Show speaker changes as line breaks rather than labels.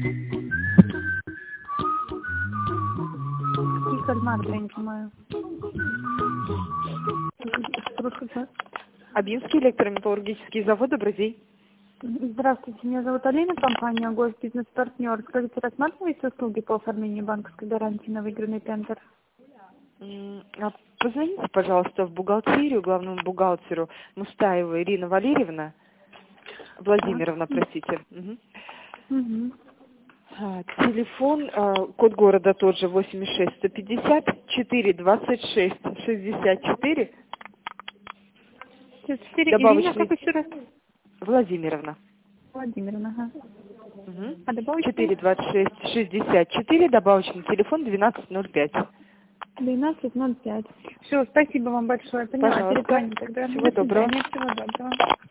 И кальмар, я не понимаю.
Абинский электрометаллургический завод, добрый день.
Здравствуйте, меня зовут Алина, компания «Гость Бизнес-партнер». Скажите, рассматриваете услуги по оформлению банковской гарантии на выигранный тендер?
Позвоните, пожалуйста, в бухгалтерию, главному бухгалтеру Мустаева Ирина Валерьевна, Владимировна, простите.
Угу.
Телефон, код города тот же, 86150 426 64.
4. Ирина,
Добавочный.
как еще раз?
Владимировна.
Владимировна, ага.
Угу.
А добавочный?
426 64, добавочный телефон 1205.
12:05. Все, спасибо вам большое. Поняла,
Пожалуйста.
перезвоню тогда.
Всего
До
доброго.
свидания, всего доброго.